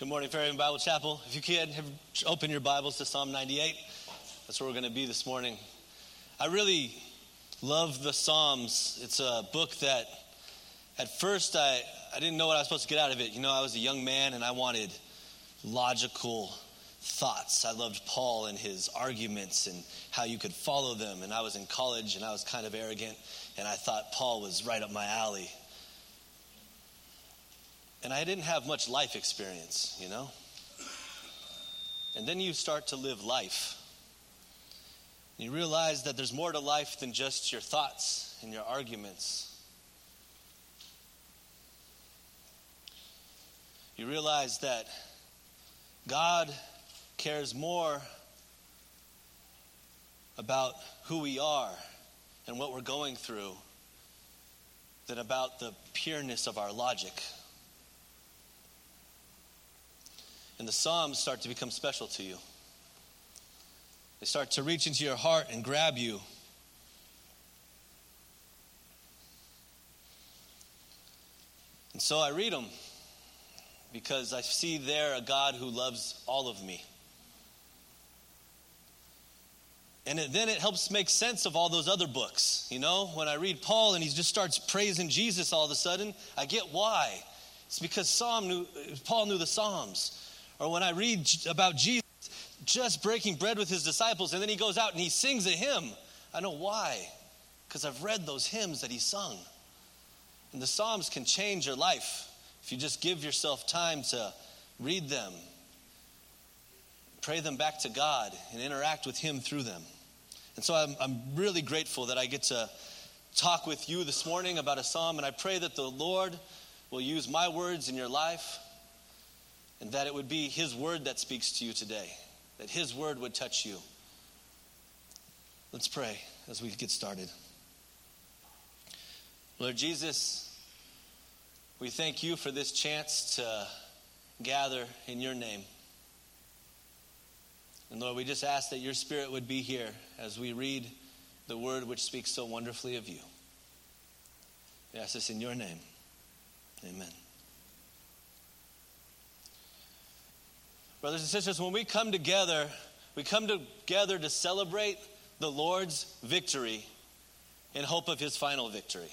Good morning, Fairhaven Bible Chapel. If you can, open your Bibles to Psalm 98. That's where we're going to be this morning. I really love the Psalms. It's a book that at first I didn't know what I was supposed to get out of it. You know, I was a young man and I wanted logical thoughts. I loved Paul and his arguments and how you could follow them. And I was in college and I was kind of arrogant and I thought Paul was right up my alley. And I didn't have much life experience, you know. And then you start to live life. You realize that there's more to life than just your thoughts and your arguments. You realize that God cares more about who we are and what we're going through than about the pureness of our logic. And the Psalms start to become special to you. They start to reach into your heart and grab you. And so I read them because I see there a God who loves all of me. And then it helps make sense of all those other books. You know, when I read Paul and he just starts praising Jesus all of a sudden, I get why. It's because Paul knew the Psalms. Or when I read about Jesus just breaking bread with his disciples and then he goes out and he sings a hymn, I know why. Because I've read those hymns that he sung. And the Psalms can change your life if you just give yourself time to read them, pray them back to God, and interact with him through them. And so I'm really grateful that I get to talk with you this morning about a psalm, and I pray that the Lord will use my words in your life and that it would be his word that speaks to you today, that his word would touch you. Let's pray as we get started. Lord Jesus, we thank you for this chance to gather in your name. And Lord, we just ask that your spirit would be here as we read the word which speaks so wonderfully of you. We ask this in your name. Amen. Brothers and sisters, when we come together to celebrate the Lord's victory in hope of his final victory.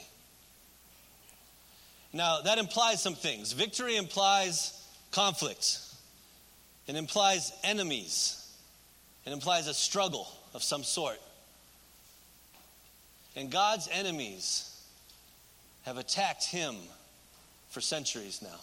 Now, that implies some things. Victory implies conflict. It implies enemies. It implies a struggle of some sort. And God's enemies have attacked him for centuries now.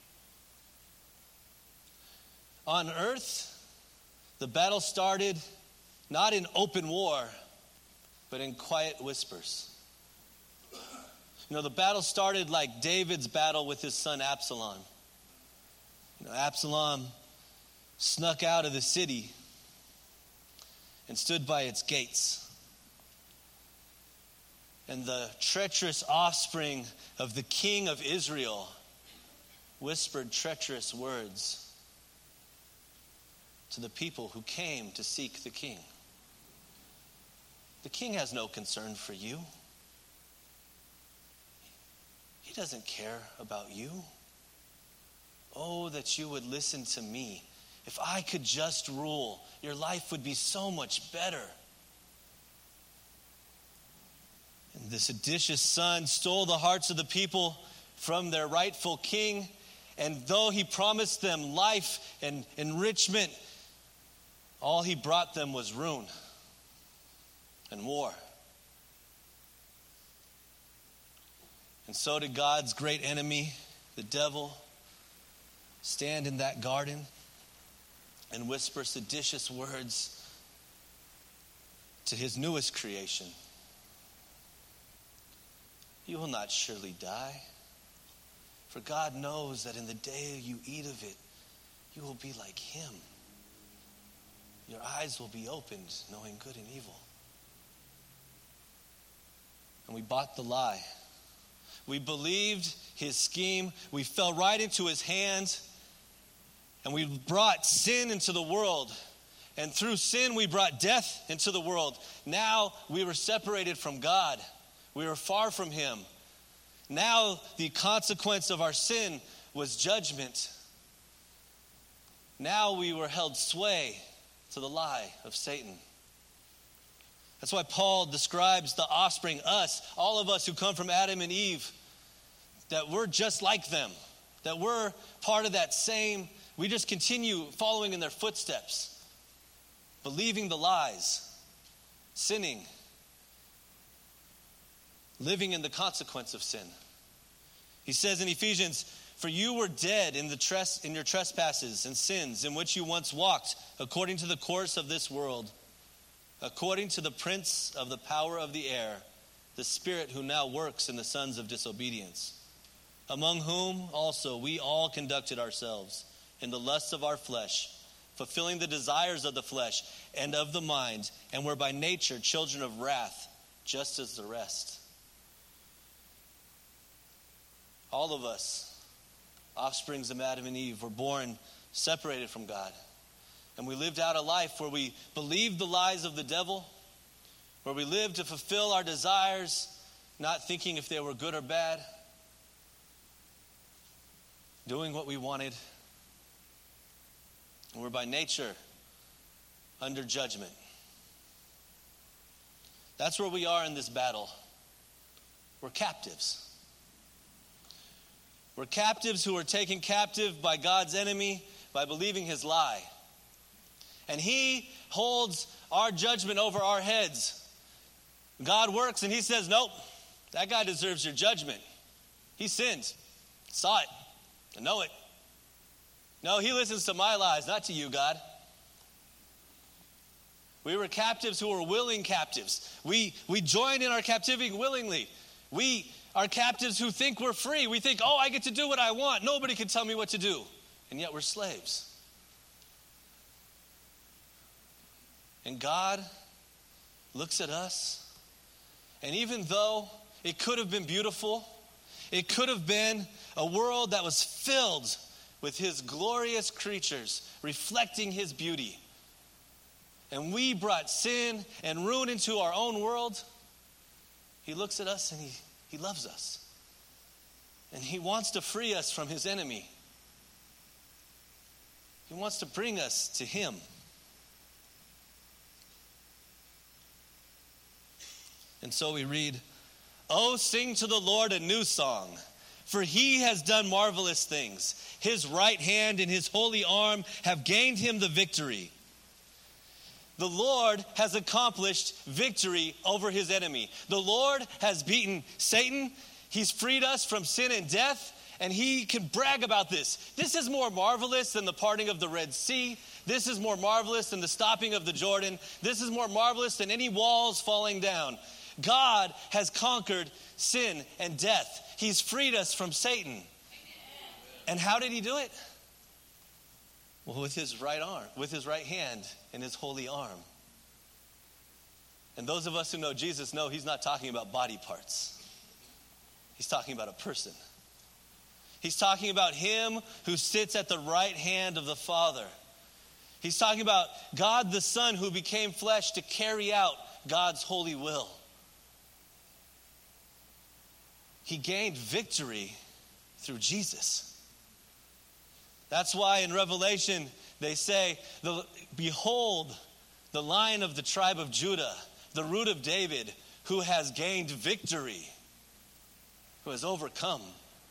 On earth, the battle started not in open war, but in quiet whispers. You know, the battle started like David's battle with his son Absalom. You know, Absalom snuck out of the city and stood by its gates. And the treacherous offspring of the king of Israel whispered treacherous words to the people who came to seek the king. The king has no concern for you. He doesn't care about you. Oh, that you would listen to me. If I could just rule, your life would be so much better. And the seditious son stole the hearts of the people from their rightful king. And though he promised them life and enrichment, all he brought them was ruin and war. And so did God's great enemy, the devil, stand in that garden and whisper seditious words to his newest creation. You will not surely die, for God knows that in the day you eat of it, you will be like him. Your eyes will be opened, knowing good and evil. And we bought the lie. We believed his scheme. We fell right into his hands. And we brought sin into the world. And through sin, we brought death into the world. Now we were separated from God. We were far from him. Now the consequence of our sin was judgment. Now we were held sway to the lie of Satan. That's why Paul describes the offspring, us, all of us who come from Adam and Eve, that we're just like them, that we're part of that same, we just continue following in their footsteps, believing the lies, sinning, living in the consequence of sin. He says in Ephesians, "For you were dead in your trespasses and sins in which you once walked, according to the course of this world, according to the prince of the power of the air, the spirit who now works in the sons of disobedience, among whom also we all conducted ourselves in the lusts of our flesh, fulfilling the desires of the flesh and of the mind, and were by nature children of wrath, just as the rest." All of us, offsprings of Adam and Eve, were born separated from God. And we lived out a life where we believed the lies of the devil, where we lived to fulfill our desires, not thinking if they were good or bad, doing what we wanted. And we're by nature under judgment. That's where we are in this battle. We're captives. We're captives who are taken captive by God's enemy by believing his lie. And he holds our judgment over our heads. God works and he says, nope, that guy deserves your judgment. He sinned. Saw it. I know it. No, he listens to my lies, not to you, God. We were captives who were willing captives. We joined in our captivity willingly. We are captives who think we're free. We think, I get to do what I want. Nobody can tell me what to do. And yet we're slaves. And God looks at us, and even though it could have been beautiful, it could have been a world that was filled with his glorious creatures, reflecting his beauty, and we brought sin and ruin into our own world, he looks at us and he loves us. And he wants to free us from his enemy. He wants to bring us to him. And so we read, "Oh, sing to the Lord a new song, for he has done marvelous things. His right hand and his holy arm have gained him the victory." The Lord has accomplished victory over his enemy. The Lord has beaten Satan. He's freed us from sin and death, and he can brag about this. This is more marvelous than the parting of the Red Sea. This is more marvelous than the stopping of the Jordan. This is more marvelous than any walls falling down. God has conquered sin and death. He's freed us from Satan. And how did he do it? Well, with his right arm, with his right hand and his holy arm. And those of us who know Jesus know he's not talking about body parts. He's talking about a person. He's talking about him who sits at the right hand of the Father. He's talking about God the Son who became flesh to carry out God's holy will. He gained victory through Jesus. That's why in Revelation they say, "Behold, the Lion of the tribe of Judah, the root of David, who has gained victory, who has overcome."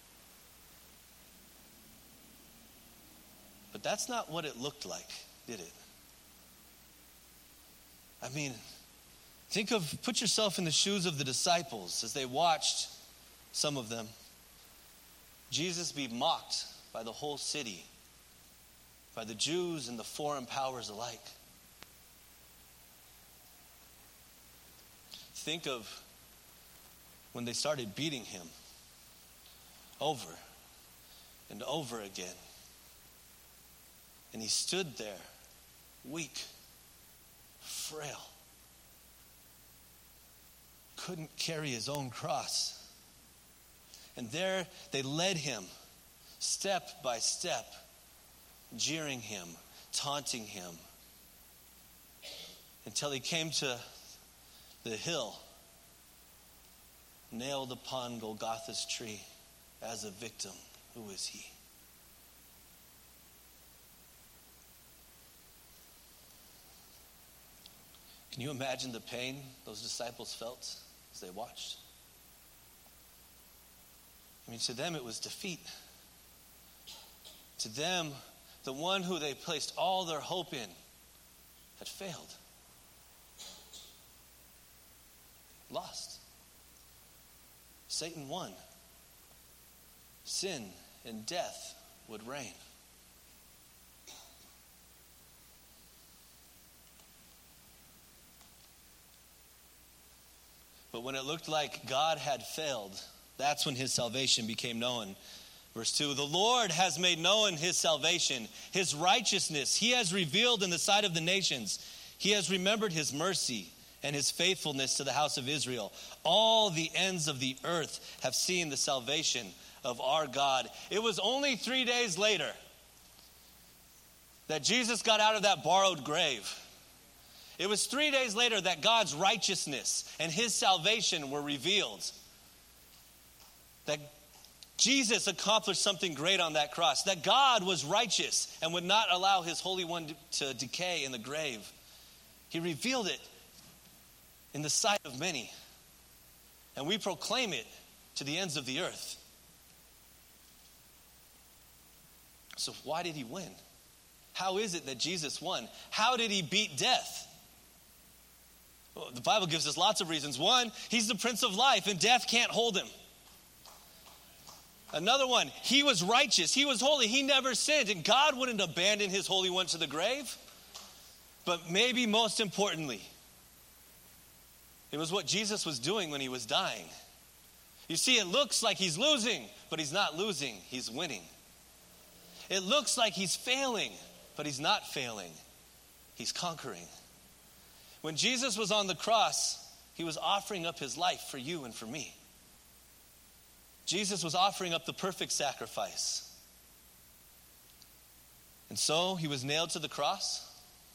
But that's not what it looked like, did it? I mean, put yourself in the shoes of the disciples as they watched, some of them, Jesus be mocked by the whole city, by the Jews and the foreign powers alike. Think of when they started beating him over and over again. And he stood there, weak, frail, couldn't carry his own cross. And there they led him step by step, jeering him, taunting him, until he came to the hill, nailed upon Golgotha's tree as a victim. Who is he? Can you imagine the pain those disciples felt as they watched? I mean, to them it was defeat. To them, the one who they placed all their hope in had failed. Lost. Satan won. Sin and death would reign. But when it looked like God had failed, that's when his salvation became known. Verse 2, the Lord has made known his salvation, his righteousness. He has revealed in the sight of the nations. He has remembered his mercy and his faithfulness to the house of Israel. All the ends of the earth have seen the salvation of our God. It was only 3 days later that Jesus got out of that borrowed grave. It was 3 days later that God's righteousness and his salvation were revealed. That Jesus accomplished something great on that cross. That God was righteous and would not allow his Holy One to decay in the grave. He revealed it in the sight of many. And we proclaim it to the ends of the earth. So why did he win? How is it that Jesus won? How did he beat death? Well, the Bible gives us lots of reasons. One, he's the Prince of Life and death can't hold him. Another one, he was righteous. He was holy. He never sinned. And God wouldn't abandon his Holy One to the grave. But maybe most importantly, it was what Jesus was doing when he was dying. You see, it looks like he's losing, but he's not losing. He's winning. It looks like he's failing, but he's not failing. He's conquering. When Jesus was on the cross, he was offering up his life for you and for me. Jesus was offering up the perfect sacrifice. And so he was nailed to the cross.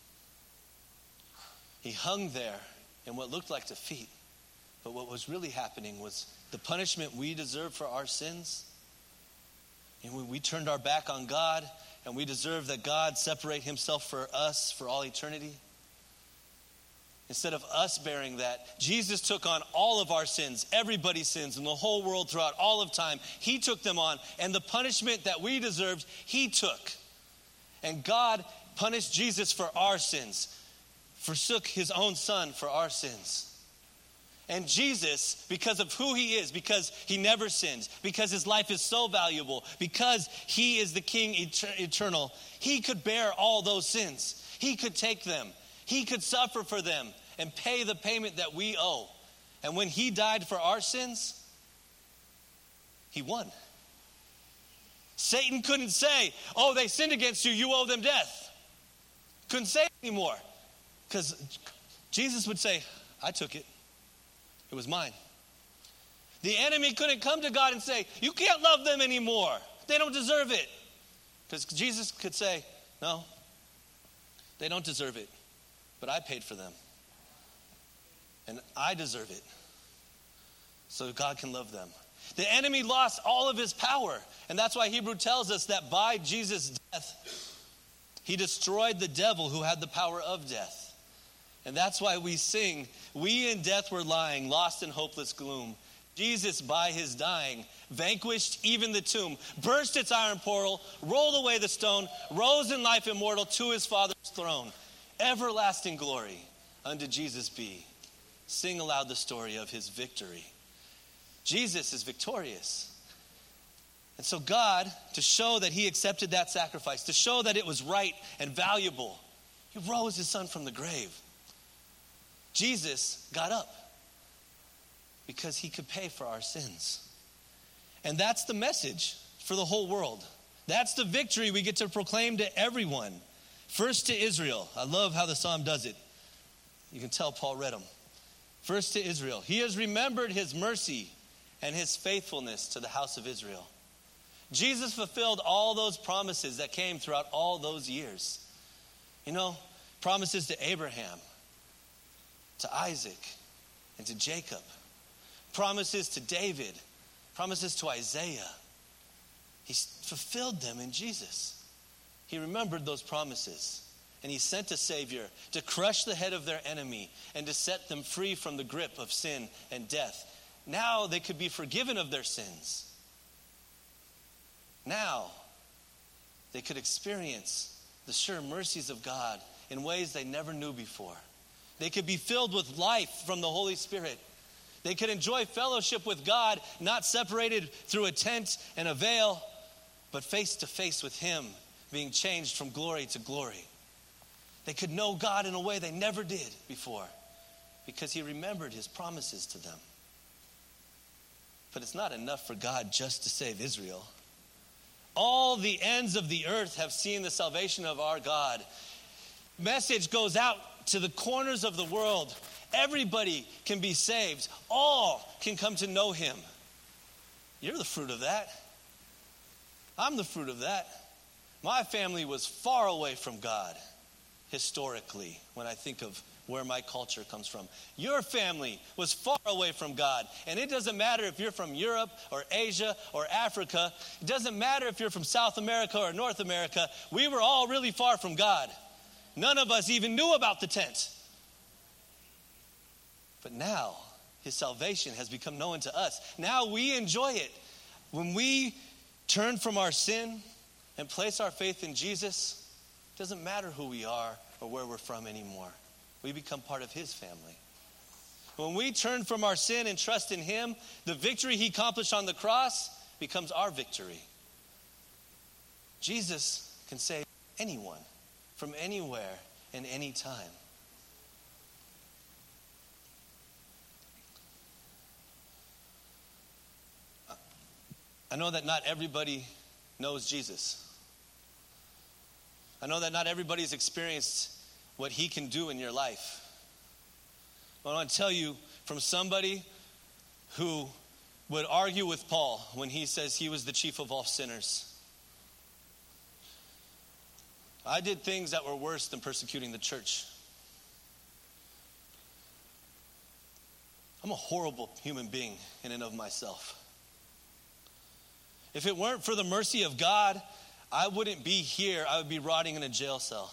He hung there in what looked like defeat. But what was really happening was the punishment we deserve for our sins. And when we turned our back on God and we deserve that God separate himself for us for all eternity, instead of us bearing that, Jesus took on all of our sins, everybody's sins in the whole world throughout all of time. He took them on, and the punishment that we deserved, he took. And God punished Jesus for our sins, forsook his own son for our sins. And Jesus, because of who he is, because he never sins, because his life is so valuable, because he is the King eternal, he could bear all those sins. He could take them. He could suffer for them and pay the payment that we owe. And when he died for our sins, he won. Satan couldn't say, oh, they sinned against you, you owe them death. Couldn't say it anymore. Because Jesus would say, I took it. It was mine. The enemy couldn't come to God and say, you can't love them anymore. They don't deserve it. Because Jesus could say, no, they don't deserve it. But I paid for them. And I deserve it. So God can love them. The enemy lost all of his power. And that's why Hebrew tells us that by Jesus' death, he destroyed the devil who had the power of death. And that's why we sing, we in death were lying, lost in hopeless gloom. Jesus, by his dying, vanquished even the tomb, burst its iron portal, rolled away the stone, rose in life immortal to his Father's throne. Everlasting glory unto Jesus be. Sing aloud the story of his victory. Jesus is victorious. And so God, to show that he accepted that sacrifice, to show that it was right and valuable, he rose his son from the grave. Jesus got up because he could pay for our sins. And that's the message for the whole world. That's the victory we get to proclaim to everyone. First to Israel. I love how the psalm does it. You can tell Paul read them. First to Israel. He has remembered his mercy and his faithfulness to the house of Israel. Jesus fulfilled all those promises that came throughout all those years. You know, promises to Abraham, to Isaac, and to Jacob. Promises to David. Promises to Isaiah. He fulfilled them in Jesus. He remembered those promises. And he sent a Savior to crush the head of their enemy and to set them free from the grip of sin and death. Now they could be forgiven of their sins. Now they could experience the sure mercies of God in ways they never knew before. They could be filled with life from the Holy Spirit. They could enjoy fellowship with God, not separated through a tent and a veil, but face to face with him, being changed from glory to glory. They could know God in a way they never did before because he remembered his promises to them. But it's not enough for God just to save Israel. All the ends of the earth have seen the salvation of our God. Message goes out to the corners of the world. Everybody can be saved. All can come to know him. You're the fruit of that. I'm the fruit of that. My family was far away from God. Historically, when I think of where my culture comes from. Your family was far away from God. And it doesn't matter if you're from Europe or Asia or Africa. It doesn't matter if you're from South America or North America. We were all really far from God. None of us even knew about the tent. But now, his salvation has become known to us. Now we enjoy it. When we turn from our sin and place our faith in Jesus, it doesn't matter who we are or where we're from anymore. We become part of his family. When we turn from our sin and trust in him, the victory he accomplished on the cross becomes our victory. Jesus can save anyone from anywhere and any time. I know that not everybody knows Jesus. I know that not everybody's experienced what he can do in your life. But I want to tell you from somebody who would argue with Paul when he says he was the chief of all sinners. I did things that were worse than persecuting the church. I'm a horrible human being in and of myself. If it weren't for the mercy of God, I wouldn't be here. I would be rotting in a jail cell.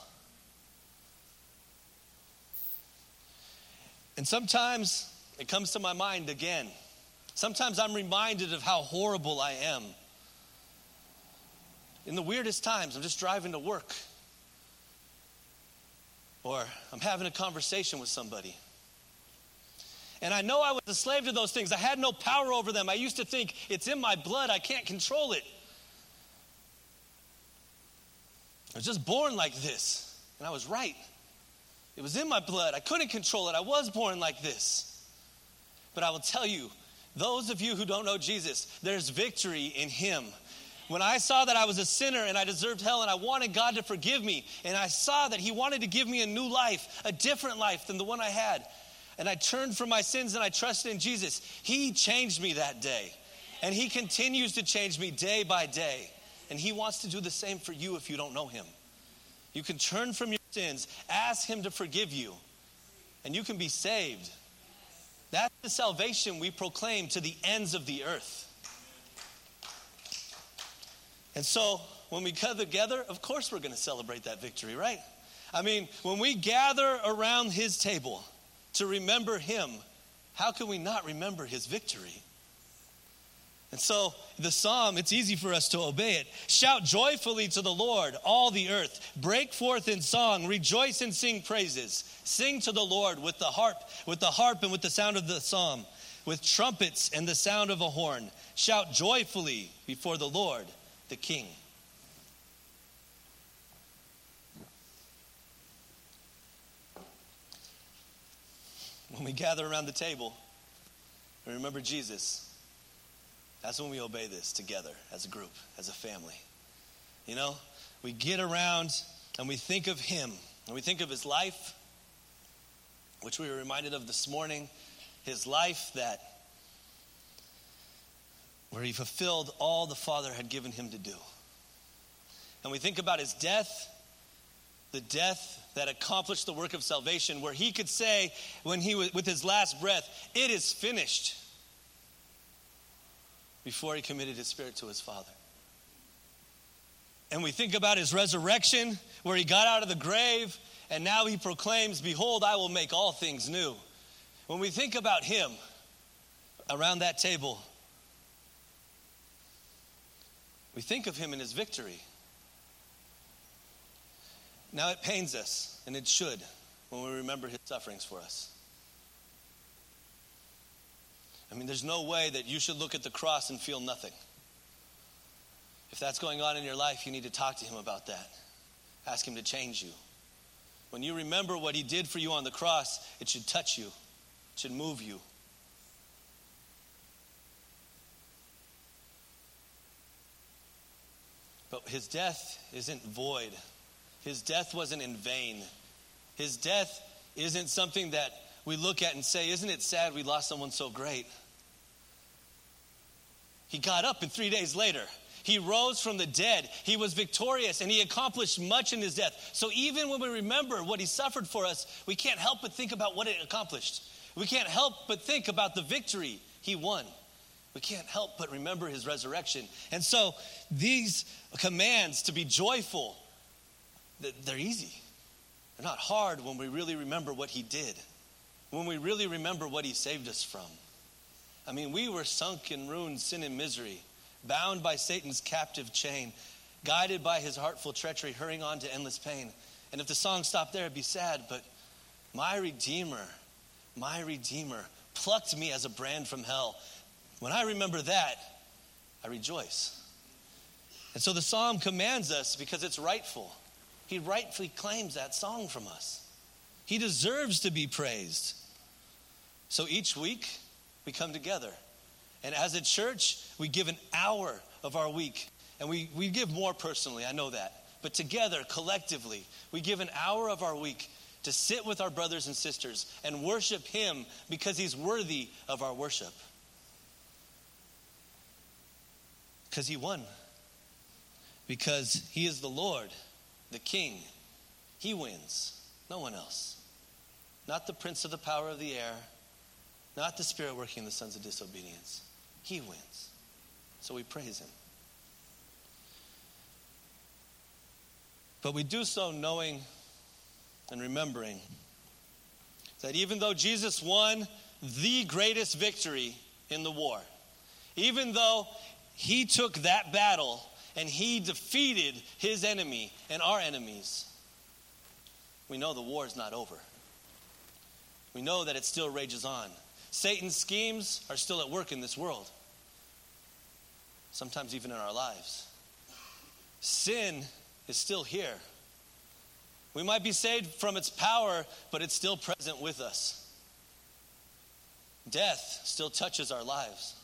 And sometimes it comes to my mind again. Sometimes I'm reminded of how horrible I am. In the weirdest times, I'm just driving to work. Or I'm having a conversation with somebody. And I know I was a slave to those things. I had no power over them. I used to think, it's in my blood. I can't control it. I was just born like this. And I was right. It was in my blood. I couldn't control it. I was born like this. But I will tell you, those of you who don't know Jesus, there's victory in him. When I saw that I was a sinner and I deserved hell and I wanted God to forgive me, and I saw that he wanted to give me a new life, a different life than the one I had, and I turned from my sins and I trusted in Jesus, he changed me that day. And he continues to change me day by day. And he wants to do the same for you if you don't know him. You can turn from your sins, ask him to forgive you, and you can be saved. That's the salvation we proclaim to the ends of the earth. And so, when we come together, of course we're going to celebrate that victory, right? I mean, when we gather around his table to remember him, how can we not remember his victory? And so the psalm, it's easy for us to obey it. Shout joyfully to the Lord, all the earth. Break forth in song, rejoice and sing praises. Sing to the Lord with the harp and with the sound of the psalm, with trumpets and the sound of a horn. Shout joyfully before the Lord, the King. When we gather around the table and remember Jesus, that's when we obey this together as a group, as a family. You know, we get around and we think of him, and we think of his life, which we were reminded of this morning, his life where he fulfilled all the Father had given him to do. And we think about his death, the death that accomplished the work of salvation, where he could say, when he was with his last breath, it is finished, before he committed his spirit to his Father. And we think about his resurrection, where he got out of the grave, and now he proclaims, behold, I will make all things new. When we think about him around that table, we think of him in his victory. Now it pains us, and it should, when we remember his sufferings for us. I mean, there's no way that you should look at the cross and feel nothing. If that's going on in your life, you need to talk to him about that. Ask him to change you. When you remember what he did for you on the cross, it should touch you. It should move you. But his death isn't void. His death wasn't in vain. His death isn't something that we look at and say, isn't it sad we lost someone so great? He got up, and 3 days later, he rose from the dead. He was victorious, and he accomplished much in his death. So even when we remember what he suffered for us, we can't help but think about what it accomplished. We can't help but think about the victory he won. We can't help but remember his resurrection. And so these commands to be joyful, they're easy. They're not hard when we really remember what he did, when we really remember what he saved us from. I mean, we were sunk in ruin, sin, and misery, bound by Satan's captive chain, guided by his heartful treachery, hurrying on to endless pain. And if the song stopped there, it'd be sad, but my Redeemer plucked me as a brand from hell. When I remember that, I rejoice. And so the psalm commands us because it's rightful. He rightfully claims that song from us. He deserves to be praised. So each week, we come together. And as a church, we give an hour of our week. And we give more personally, I know that. But together, collectively, we give an hour of our week to sit with our brothers and sisters and worship him because he's worthy of our worship. Because he won. Because he is the Lord, the King. He wins. No one else. Not the prince of the power of the air. Not the spirit working in the sons of disobedience. He wins. So we praise him. But we do so knowing and remembering that even though Jesus won the greatest victory in the war, even though he took that battle and he defeated his enemy and our enemies, we know the war is not over. We know that it still rages on. Satan's schemes are still at work in this world. Sometimes even in our lives. Sin is still here. We might be saved from its power, but it's still present with us. Death still touches our lives.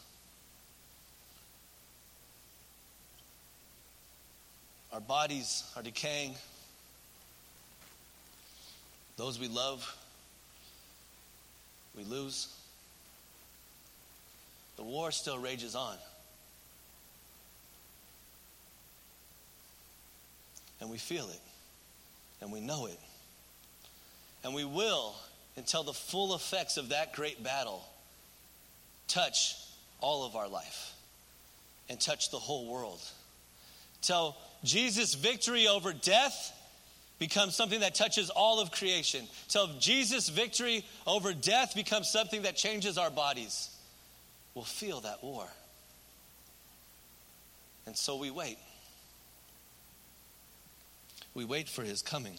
Our bodies are decaying. Those we love, we lose. The war still rages on. And we feel it. And we know it. And we will until the full effects of that great battle touch all of our life and touch the whole world. Till Jesus' victory over death becomes something that touches all of creation. Till Jesus' victory over death becomes something that changes our bodies. We'll feel that war. And so we wait. We wait for his coming.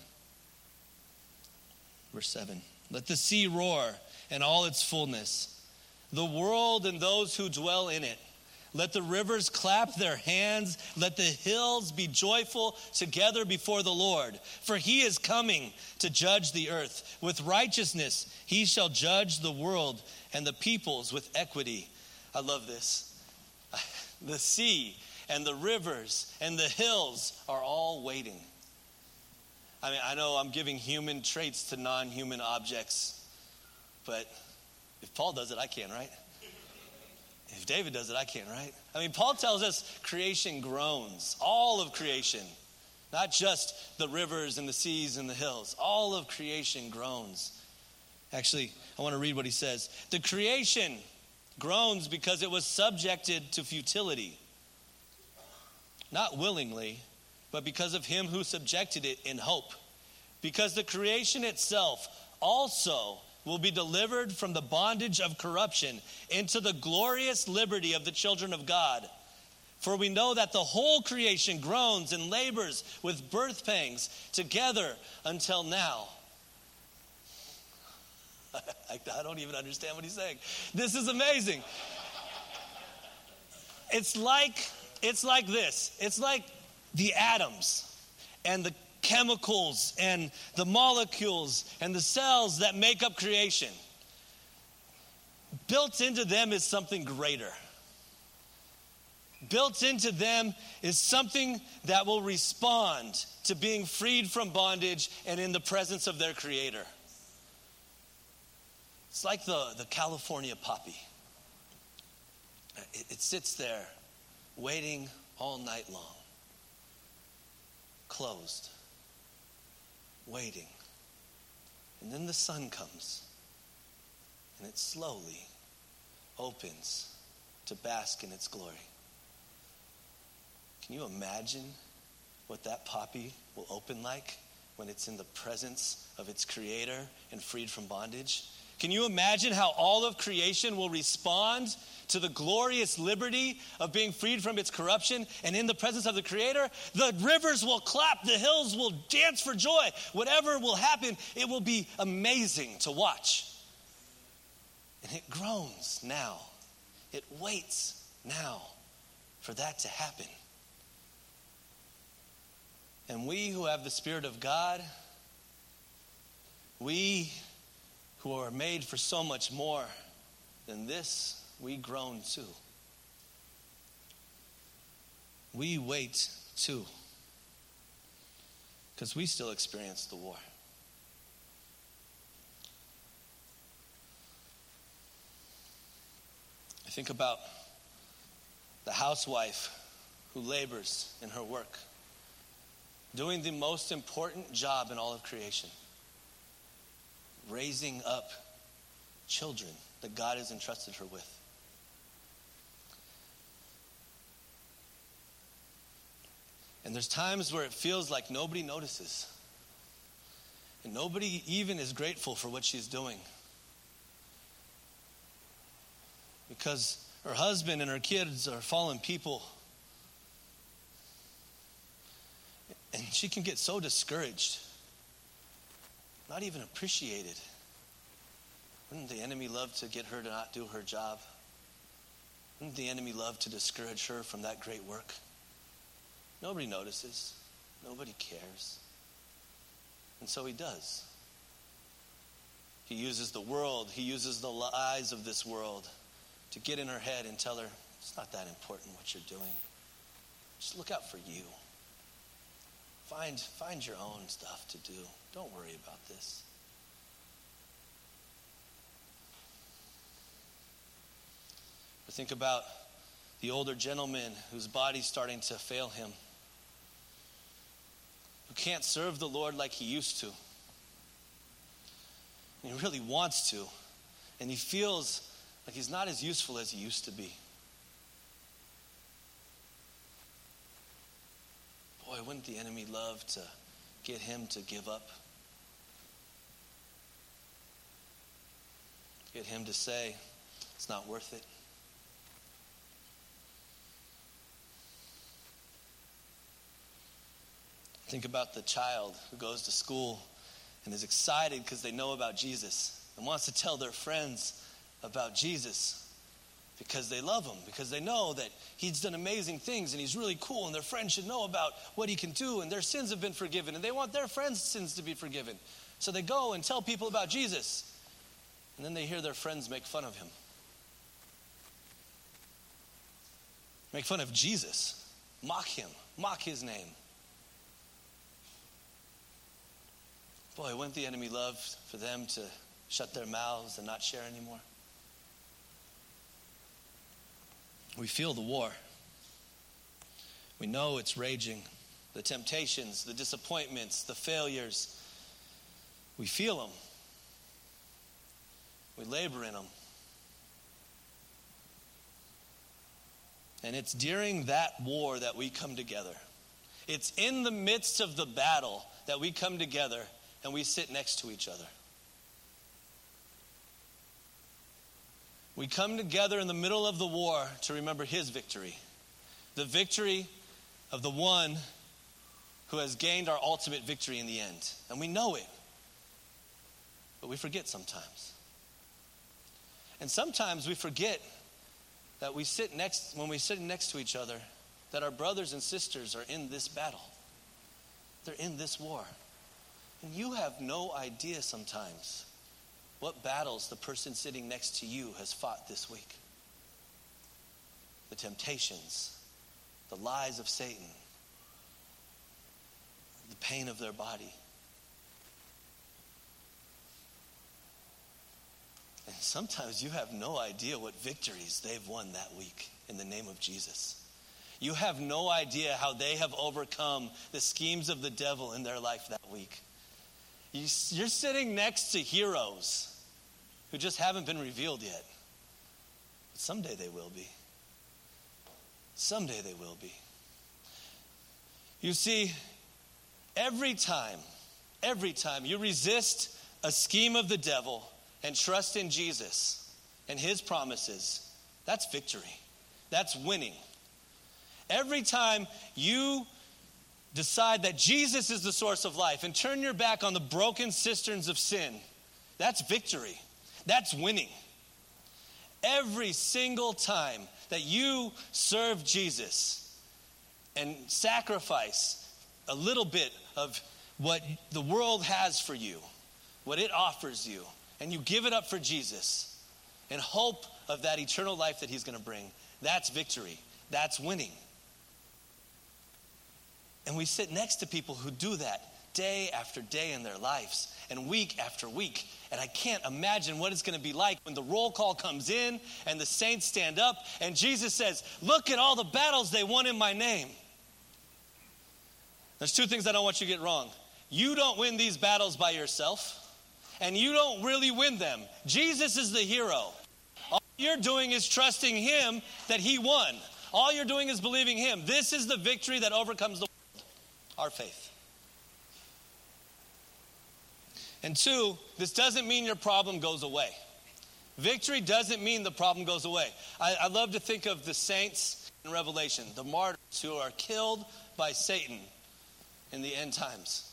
Verse 7. Let the sea roar and all its fullness, the world and those who dwell in it. Let the rivers clap their hands. Let the hills be joyful together before the Lord. For he is coming to judge the earth. With righteousness he shall judge the world and the peoples with equity. I love this. The sea and the rivers and the hills are all waiting. I mean, I know I'm giving human traits to non-human objects, but if Paul does it, I can, right? If David does it, I can, right? I mean, Paul tells us creation groans, all of creation, not just the rivers and the seas and the hills. All of creation groans. Actually, I want to read what he says. The creation groans because it was subjected to futility, not willingly, but because of him who subjected it in hope. Because the creation itself also will be delivered from the bondage of corruption into the glorious liberty of the children of God. For we know that the whole creation groans and labors with birth pangs together until now. I don't even understand what he's saying. This is amazing. It's like this. It's like the atoms and the chemicals and the molecules and the cells that make up creation. Built into them is something greater. Built into them is something that will respond to being freed from bondage and in the presence of their creator. It's like the California poppy. It sits there waiting all night long. Closed. Waiting. And then the sun comes. And it slowly opens to bask in its glory. Can you imagine what that poppy will open like when it's in the presence of its creator and freed from bondage? Can you imagine how all of creation will respond to the glorious liberty of being freed from its corruption and in the presence of the creator? The rivers will clap, the hills will dance for joy. Whatever will happen, it will be amazing to watch. And it groans now. It waits now for that to happen. And we who have the Spirit of God, we who are made for so much more than this, we groan too. We wait too. Because we still experience the war. I think about the housewife who labors in her work, doing the most important job in all of creation. Raising up children that God has entrusted her with. And there's times where it feels like nobody notices. And nobody even is grateful for what she's doing. Because her husband and her kids are fallen people. And she can get so discouraged. Not even appreciated. Wouldn't the enemy love to get her to not do her job? Wouldn't the enemy love to discourage her from that great work? Nobody notices. Nobody cares. And so he does. He uses the world. He uses the lies of this world to get in her head and tell her, it's not that important what you're doing. Just look out for you. Find your own stuff to do. Don't worry about this. Or think about the older gentleman whose body's starting to fail him, who can't serve the Lord like he used to. And he really wants to. And he feels like he's not as useful as he used to be. Boy, wouldn't the enemy love to get him to give up? Get him to say, it's not worth it. Think about the child who goes to school and is excited because they know about Jesus and wants to tell their friends about Jesus because they love him, because they know that he's done amazing things and he's really cool and their friends should know about what he can do and their sins have been forgiven and they want their friends' sins to be forgiven. So they go and tell people about Jesus and then they hear their friends make fun of him. Make fun of Jesus. Mock him. Mock his name. Boy, wouldn't the enemy love for them to shut their mouths and not share anymore? We feel the war. We know it's raging. The temptations, the disappointments, the failures. We feel them. We labor in them. And it's during that war that we come together. It's in the midst of the battle that we come together and we sit next to each other. We come together in the middle of the war to remember his victory. The victory of the one who has gained our ultimate victory in the end. And we know it, but we forget sometimes. And sometimes we forget that when we sit next to each other, that our brothers and sisters are in this battle. They're in this war. And you have no idea sometimes what battles the person sitting next to you has fought this week. The temptations, the lies of Satan, the pain of their body. And sometimes you have no idea what victories they've won that week in the name of Jesus. You have no idea how they have overcome the schemes of the devil in their life that week. You're sitting next to heroes who just haven't been revealed yet. But someday they will be. Someday they will be. You see, every time you resist a scheme of the devil and trust in Jesus and his promises, that's victory. That's winning. Every time you decide that Jesus is the source of life and turn your back on the broken cisterns of sin, that's victory. That's winning. Every single time that you serve Jesus and sacrifice a little bit of what the world has for you, what it offers you, and you give it up for Jesus in hope of that eternal life that he's going to bring, that's victory. That's winning. And we sit next to people who do that day after day in their lives and week after week. And I can't imagine what it's going to be like when the roll call comes in and the saints stand up and Jesus says, look at all the battles they won in my name. There's two things I don't want you to get wrong. You don't win these battles by yourself, and you don't really win them. Jesus is the hero. All you're doing is trusting him that he won. All you're doing is believing him. This is the victory that overcomes the world, our faith. And two, this doesn't mean your problem goes away. Victory doesn't mean the problem goes away. I love to think of the saints in Revelation, the martyrs who are killed by Satan in the end times.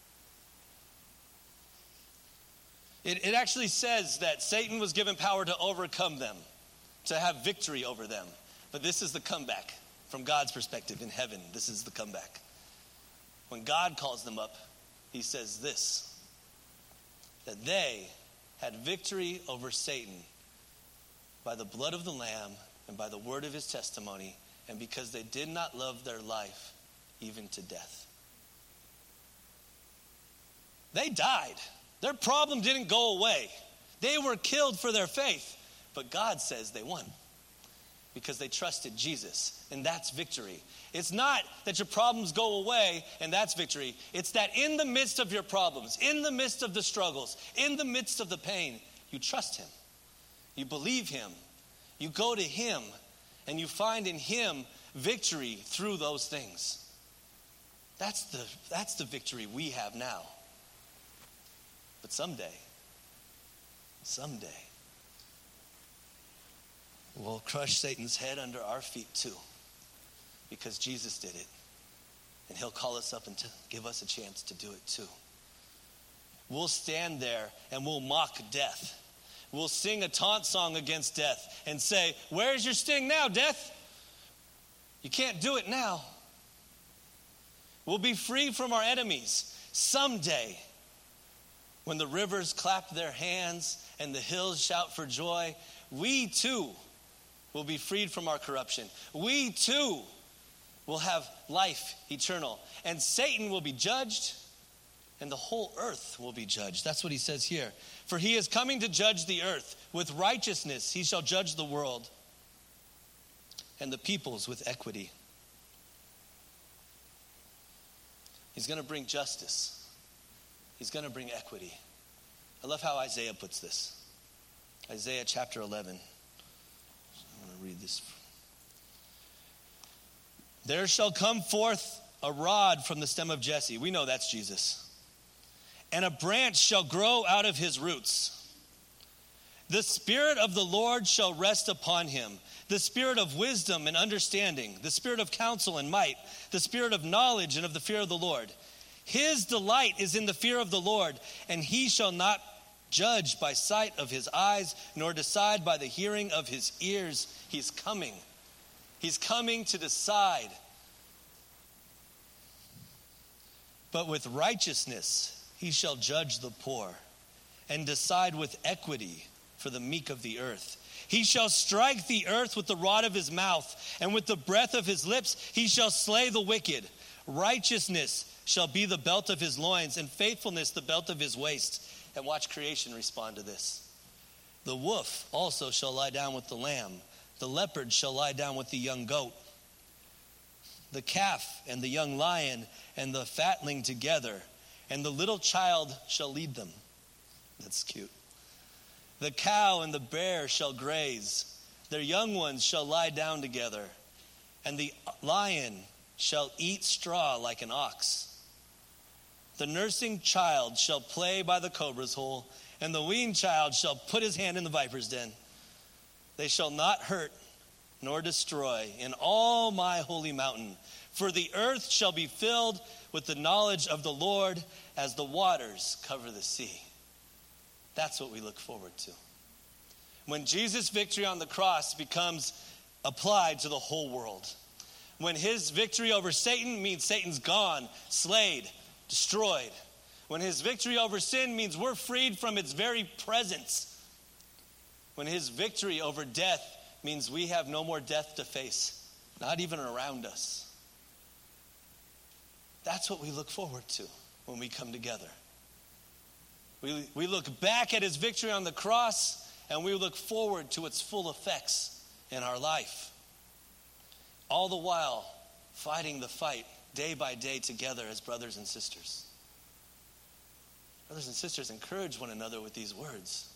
It actually says that Satan was given power to overcome them, to have victory over them. But this is the comeback from God's perspective in heaven. This is the comeback. When God calls them up, he says this, that they had victory over Satan by the blood of the Lamb and by the word of his testimony, and because they did not love their life even to death. They died. Their problem didn't go away. They were killed for their faith. But God says they won because they trusted Jesus, and that's victory. It's not that your problems go away and that's victory. It's that in the midst of your problems, in the midst of the struggles, in the midst of the pain, you trust him. You believe him. You go to him, and you find in him victory through those things. That's the victory we have now. But someday, we'll crush Satan's head under our feet too, because Jesus did it. And he'll call us up and give us a chance to do it too. We'll stand there and we'll mock death. We'll sing a taunt song against death and say, where's your sting now, death? You can't do it now. We'll be free from our enemies someday. When the rivers clap their hands and the hills shout for joy, we too will be freed from our corruption. We too will have life eternal. And Satan will be judged, and the whole earth will be judged. That's what he says here. For he is coming to judge the earth. With righteousness he shall judge the world, and the peoples with equity. He's going to bring justice. He's going to bring equity. I love how Isaiah puts this. Isaiah chapter 11. I'm going to read this. There shall come forth a rod from the stem of Jesse. We know that's Jesus. And a branch shall grow out of his roots. The Spirit of the Lord shall rest upon him, the Spirit of wisdom and understanding, the Spirit of counsel and might, the Spirit of knowledge and of the fear of the Lord. His delight is in the fear of the Lord, and he shall not judge by sight of his eyes, nor decide by the hearing of his ears. He's coming. He's coming to decide. But with righteousness he shall judge the poor, and decide with equity for the meek of the earth. He shall strike the earth with the rod of his mouth, and with the breath of his lips he shall slay the wicked. Righteousness shall be the belt of his loins, and faithfulness the belt of his waist. And watch creation respond to this. The wolf also shall lie down with the lamb. The leopard shall lie down with the young goat. The calf and the young lion and the fatling together, and the little child shall lead them. That's cute. The cow and the bear shall graze. Their young ones shall lie down together. And the lion shall eat straw like an ox. The nursing child shall play by the cobra's hole, and the weaned child shall put his hand in the viper's den. They shall not hurt nor destroy in all my holy mountain. For the earth shall be filled with the knowledge of the Lord as the waters cover the sea. That's what we look forward to. When Jesus' victory on the cross becomes applied to the whole world. When his victory over Satan means Satan's gone, slayed, destroyed. When his victory over sin means we're freed from its very presence. When his victory over death means we have no more death to face, not even around us. That's what we look forward to when we come together. We look back at his victory on the cross, and we look forward to its full effects in our life. All the while fighting the fight day by day together as brothers and sisters. Brothers and sisters, encourage one another with these words.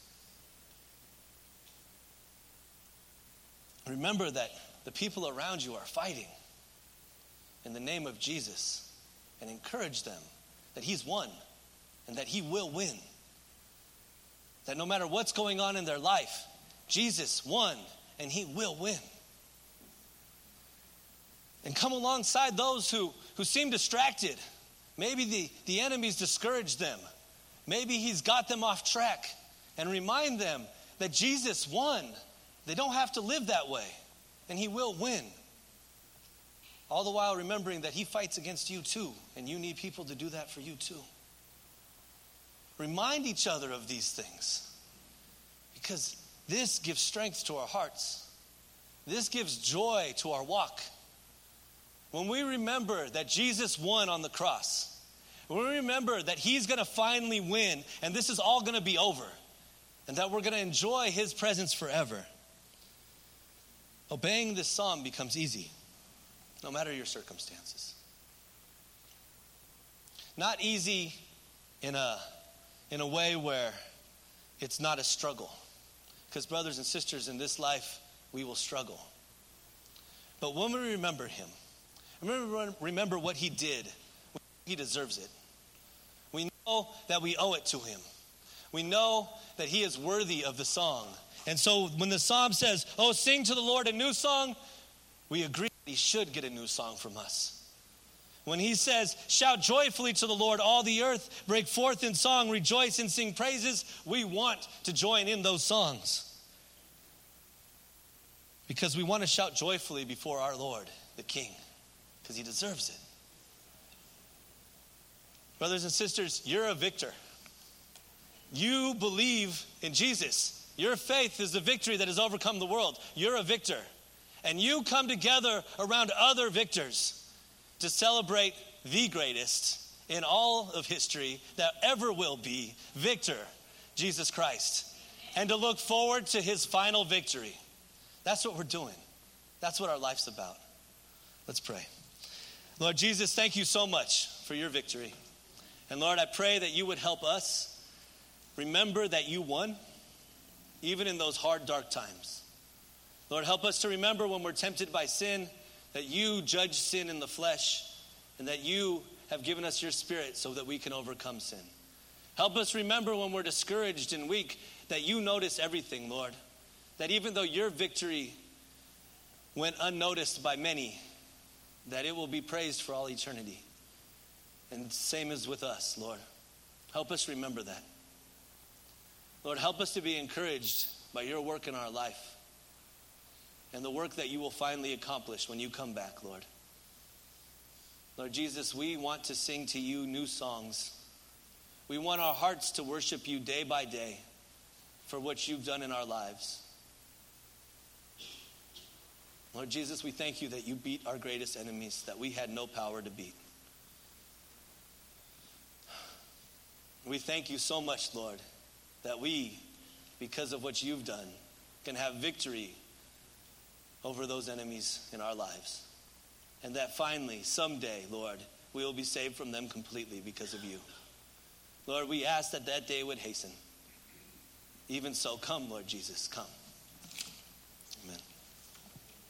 Remember that the people around you are fighting in the name of Jesus, and encourage them that he's won and that he will win. That no matter what's going on in their life, Jesus won and he will win. And come alongside those who seem distracted. Maybe the enemy's discouraged them. Maybe he's got them off track. And remind them that Jesus won. They don't have to live that way. And he will win. All the while remembering that he fights against you too. And you need people to do that for you too. Remind each other of these things. Because this gives strength to our hearts. This gives joy to our walk. When we remember that Jesus won on the cross, when we remember that he's going to finally win and this is all going to be over, and that we're going to enjoy his presence forever, obeying this psalm becomes easy, no matter your circumstances. Not easy in a way where it's not a struggle. Because brothers and sisters, in this life, we will struggle. But when we remember him, remember what he did, he deserves it. We know that we owe it to him. We know that he is worthy of the song. And so when the psalm says, oh, sing to the Lord a new song, we agree that he should get a new song from us. When he says, shout joyfully to the Lord, all the earth, break forth in song, rejoice and sing praises, we want to join in those songs. Because we want to shout joyfully before our Lord, the King, because he deserves it. Brothers and sisters, you're a victor. You believe in Jesus. Your faith is the victory that has overcome the world. You're a victor. And you come together around other victors to celebrate the greatest in all of history that ever will be, Victor, Jesus Christ. And to look forward to his final victory. That's what we're doing. That's what our life's about. Let's pray. Lord Jesus, thank you so much for your victory. And Lord, I pray that you would help us remember that you won, even in those hard, dark times. Lord, help us to remember when we're tempted by sin, that you judge sin in the flesh, and that you have given us your Spirit so that we can overcome sin. Help us remember when we're discouraged and weak that you notice everything, Lord. That even though your victory went unnoticed by many, that it will be praised for all eternity. And same as with us, Lord. Help us remember that. Lord, help us to be encouraged by your work in our life and the work that you will finally accomplish when you come back, Lord. Lord Jesus, we want to sing to you new songs. We want our hearts to worship you day by day for what you've done in our lives. Lord Jesus, we thank you that you beat our greatest enemies that we had no power to beat. We thank you so much, Lord, that we, because of what you've done, can have victory over those enemies in our lives. And that finally, someday, Lord, we will be saved from them completely because of you. Lord, we ask that that day would hasten. Even so, come, Lord Jesus, come.